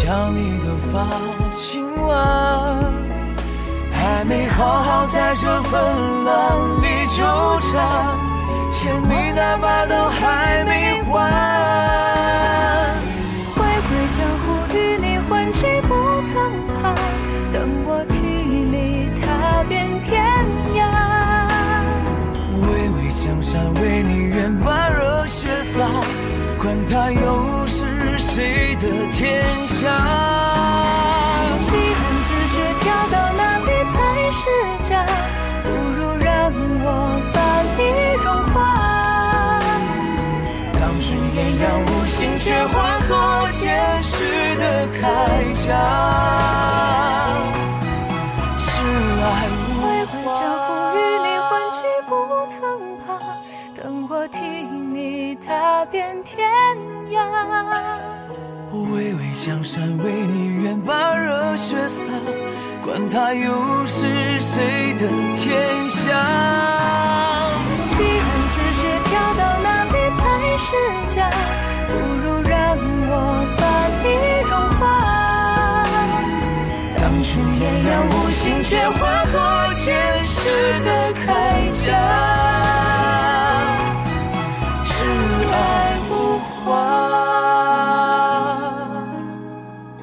想你的发，亲吻，还没好好在这纷乱里纠缠，欠你那把都还没还。 回归江湖与你换气不曾怕，等我替你踏遍天涯。 巍巍江山为你愿把热血洒，管他又是谁的天下。 弃恨之血飘到哪里才是家，不如让我把你融化。 当群雁扬无心，却化作前世的铠甲。是爱回归江湖与你换气不曾怕，等我替你踏遍天涯。 巍巍江山为你愿把热血洒，管他又是谁的天下。 弃恨之血飘到哪里才是家，不如让我把你融化。 当群雁扬无心，却化作前世的铠甲。